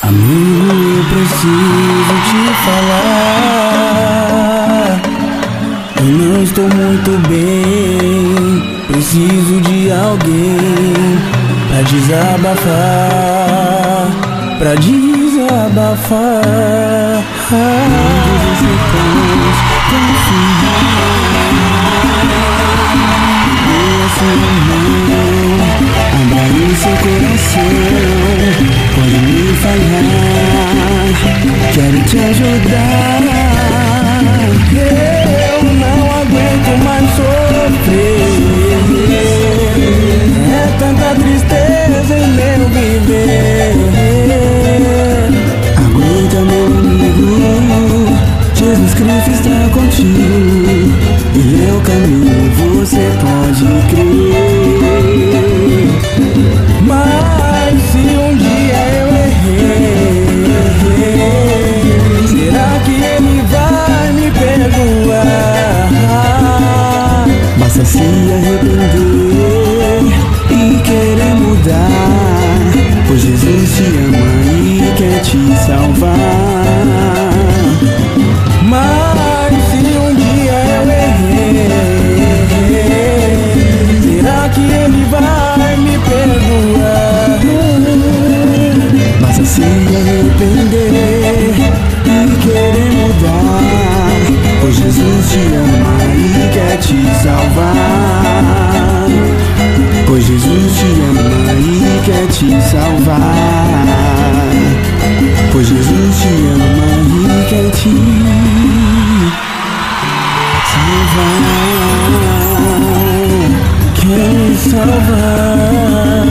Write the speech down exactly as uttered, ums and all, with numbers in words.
Amigo, eu preciso te falar. Eu não estou muito bem. Preciso de alguém pra desabafar, pra desabafar. Amigos e sertões, abra o seu coração, pode me falhar, quero te ajudar. Eu não aguento mais sofrer, é tanta tristeza em meu viver. Aguenta, meu amigo, Jesus Cristo está contigo, Ele é o caminho, você pode crer. Mas se um dia eu errei, será que Ele vai me perdoar? Basta se arrepender e querer mudar, pois Jesus te ama e quer te salvar. Mas se um dia eu errei, será que Ele vai me perdoar? Basta se arrepender e querer mudar, pois Jesus te ama e quer te salvar. Pois Jesus te ama e quer te salvar. Pois Jesus te ama e quer te salvar. Quer me salvar.